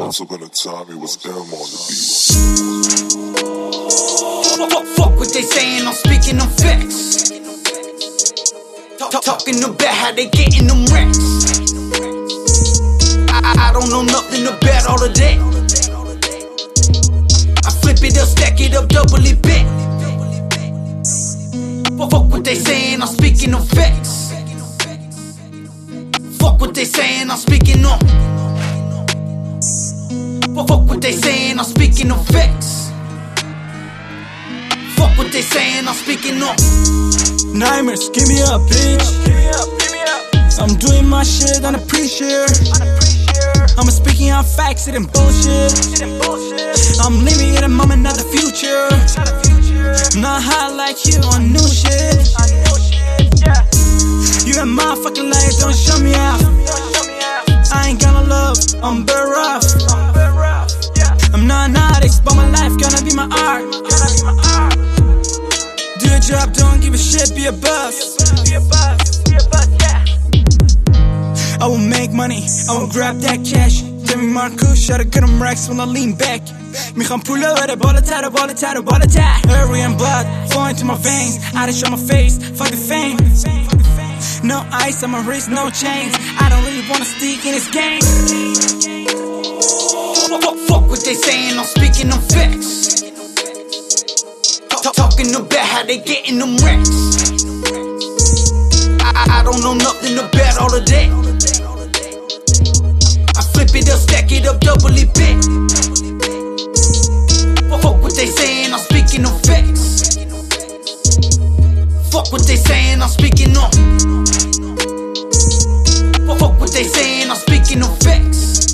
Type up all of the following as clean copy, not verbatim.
Also gonna tell me what's M on the beat. Fuck what they saying, I'm speaking them facts. Talking about how they getting them racks. I don't know nothing about all of that. I flip it up, stack it up, double it back. Fuck what they saying, I'm speaking them facts. Fuck what they saying, I'm speaking on. Fuck what they saying, I'm speaking on facts. Fuck what they saying, I'm speaking on. Nightmares, give me up, bitch. I'm doing my shit on a pre-share. I'm speaking out facts, it ain't bullshit. I'm living in the moment, not the future. Not high like you on new shit. You a motherfucking liar, don't show me off. I ain't gonna love, I'm better off. I'm not an artist, but my life gonna be my art. Do your job, don't give a shit, be a boss. I will make money, I will grab that cash. Tell me Marcus, shut up, get them racks when I lean back. Me gaan pullen with a bullet tie. Hurry and blood, flowing to my veins. I don't show my face, fuck the fame. No ice on my wrist, no chains. I don't really wanna stick in this game. Fuck what they saying, I'm speaking them facts. Talking about how they getting them racks. I don't know nothing about all of that. I flip it up, stack it up, double it back. Fuck what they saying, I'm speaking them facts. Fuck what they saying, I'm speaking on. Fuck what they saying, I'm speaking on facts.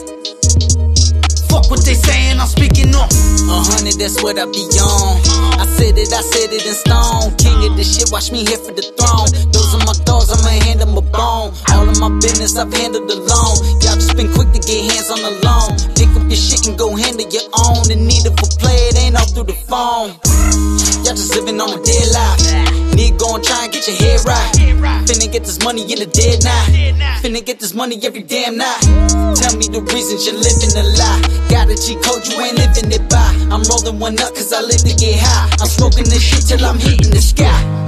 Fuck what they saying, I'm speaking on. 100, that's what I be on. I said it in stone. King of this shit, watch me here for the throne. Those are my dogs, I'ma hand them a bone. All of my business, I've handled alone. Y'all just been quick to get hands on the loan. Pick up your shit and go handle your own. In need of a play, it ain't all through the phone. Y'all just living on a dead life. Need go and try and get your head right. Finna get this money in the dead night. Finna get this money every damn night. Tell me the reasons you're living a lie. Got a G code, you ain't living it by. I'm rolling one up cause I live to get high. I'm smoking this shit till I'm hitting the sky.